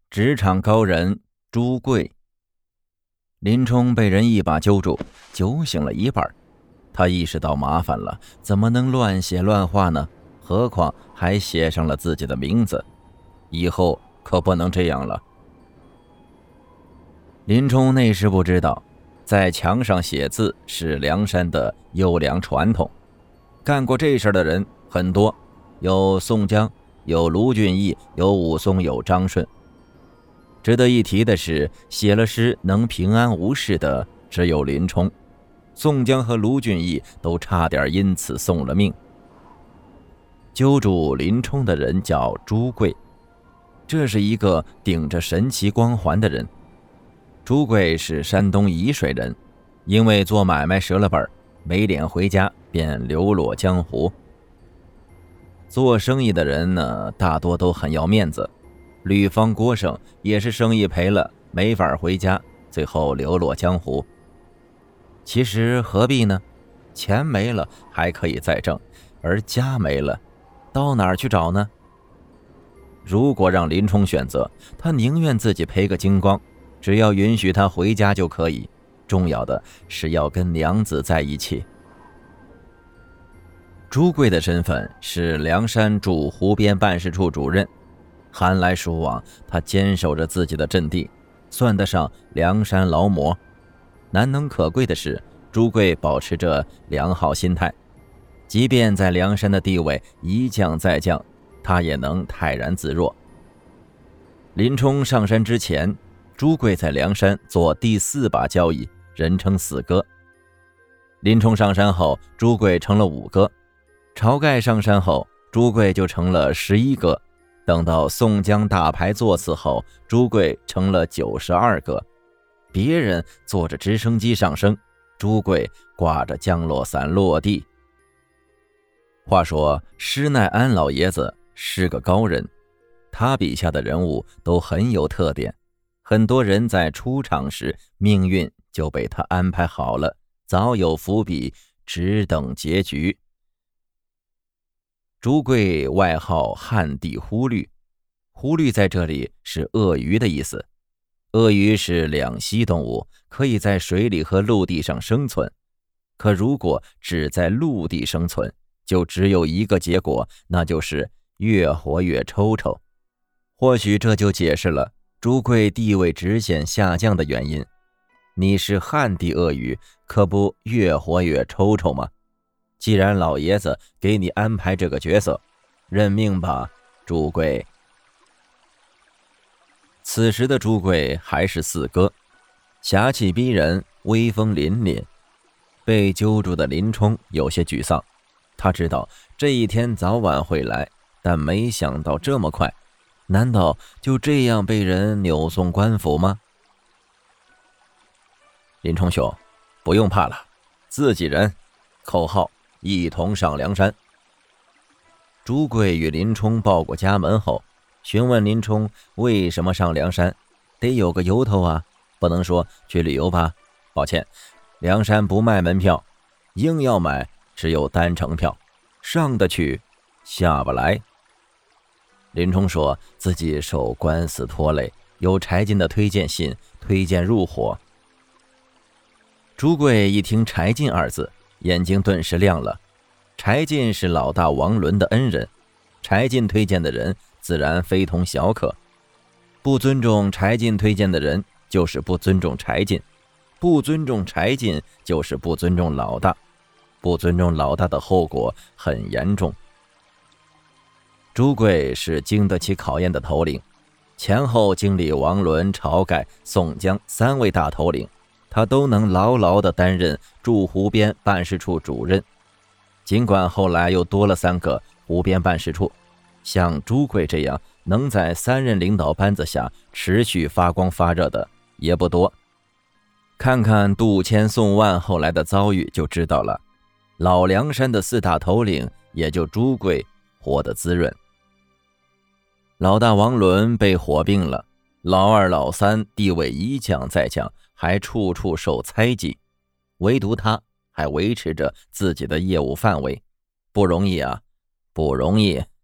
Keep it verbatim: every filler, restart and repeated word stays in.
职场高人朱贵。林冲被人一把揪住，酒醒了一半，他意识到麻烦了，怎么能乱写乱画呢？何况还写上了自己的名字，以后可不能这样了。林冲那时不知道，在墙上写字是梁山的优良传统，干过这事的人很多，有宋江，有卢俊义，有武松，有张顺。值得一提的是，写了诗能平安无事的只有林冲，宋江和卢俊义都差点因此送了命。揪住林冲的人叫朱贵，这是一个顶着神奇光环的人。朱贵是山东沂水人，因为做买卖折了本，没脸回家，便流落江湖。做生意的人呢，大多都很要面子，吕方、郭胜也是生意赔了，没法回家，最后流落江湖。其实何必呢？钱没了还可以再挣，而家没了，到哪儿去找呢？如果让林冲选择，他宁愿自己赔个精光，只要允许他回家就可以，重要的是要跟娘子在一起。朱贵的身份是梁山驻湖边办事处主任，寒来暑往，他坚守着自己的阵地，算得上梁山劳模。难能可贵的是，朱贵保持着良好心态，即便在梁山的地位一降再降，他也能泰然自若。林冲上山之前，朱贵在梁山做第四把交椅，人称四哥。林冲上山后，朱贵成了五哥。晁盖上山后，朱贵就成了十一哥。等到宋江大牌座次后，朱贵成了九十二哥。别人坐着直升机上升，朱贵挂着降落伞落地。话说施耐庵老爷子是个高人，他笔下的人物都很有特点，很多人在出场时命运就被他安排好了，早有伏笔，只等结局。朱贵外号旱地忽律，忽律在这里是鳄鱼的意思。鳄鱼是两栖动物，可以在水里和陆地上生存，可如果只在陆地生存，就只有一个结果，那就是越活越抽抽。或许这就解释了朱贵地位直线下降的原因。你是旱地鳄鱼，可不越活越抽抽吗？既然老爷子给你安排这个角色，认命吧，朱贵。此时的朱贵还是四哥，侠气逼人，威风凛凛。被揪住的林冲有些沮丧，他知道这一天早晚会来，但没想到这么快。难道就这样被人扭送官府吗？林冲兄，不用怕了，自己人，口号一同上梁山。朱贵与林冲报过家门后，询问林冲为什么上梁山，得有个由头啊，不能说去旅游吧。抱歉，梁山不卖门票，硬要买只有单程票，上得去下不来。林冲说自己受官司拖累，有柴进的推荐信，推荐入伙。朱贵一听柴进二字，眼睛顿时亮了。柴进是老大王伦的恩人，柴进推荐的人自然非同小可。不尊重柴进推荐的人，就是不尊重柴进；不尊重柴进，就是不尊重老大。不尊重老大的后果很严重。朱贵是经得起考验的头领，前后经历王伦、晁盖、宋江三位大头领，他都能牢牢地担任驻湖边办事处主任。尽管后来又多了三个湖边办事处，像朱贵这样能在三任领导班子下持续发光发热的也不多。看看杜迁、宋万后来的遭遇就知道了，老梁山的四大头领也就朱贵活得滋润。老大王伦被火并了，老二老三地位一降再降，还处处受猜忌，唯独他还维持着自己的业务范围，不容易啊，不容易。